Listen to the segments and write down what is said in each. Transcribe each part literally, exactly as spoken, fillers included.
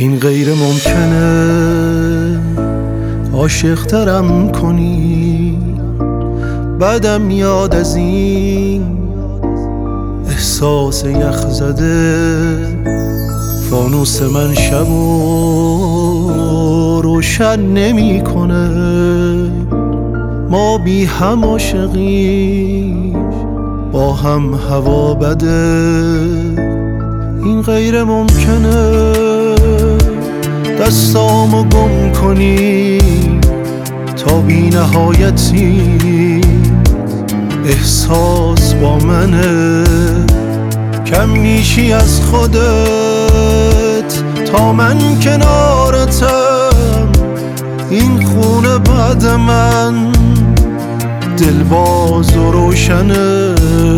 این غیر ممکنه عاشق ترم کنی، بعدم میاد از این احساس یخ زده. فانوس من شبو روشن نمی کنه، ما بی هم عاشقیم با هم هوا بده. این غیر ممکنه دستامو گم کنی تا بی نهایتی، احساس با منه کم میشی از خودت تا من کنارتم. این خونه بعد من دلباز و روشنه.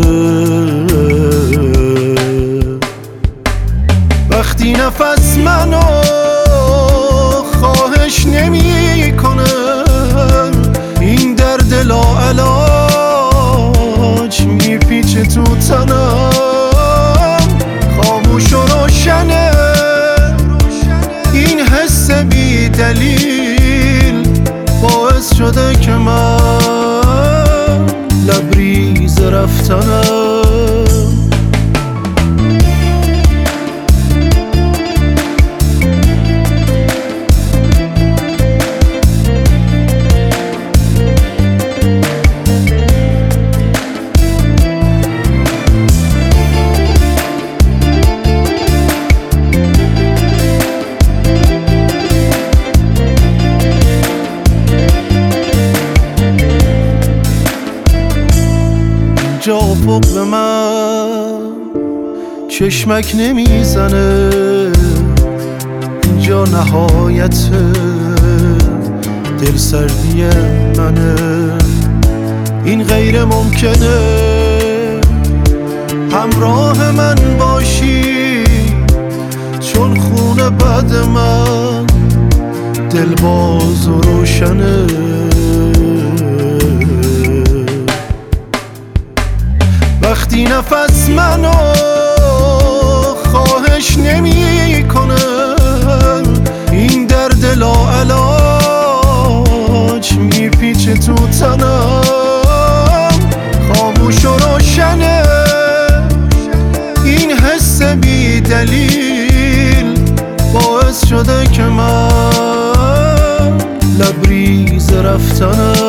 وقتی نفس منو خواهش نمی کنم، این درد لاعلاج میپیچه تو تنم. خاموش و روشنه این حس بی دلیل، باعث شده که من لبریز رفتنم. اینجا افق به من چشمک نمیزنه، اینجا نهایت دل سردی منه. این غیر ممکنه همراه من باشی، چون خونه بعد من دلباز و روشنه. وقتی نفس منو خواهش نمی کنم، این درد لاعلاج میپیچه تو تنم. خاموش و روشنه این حس بی دلیل، باعث شده که من لبریز رفتنم.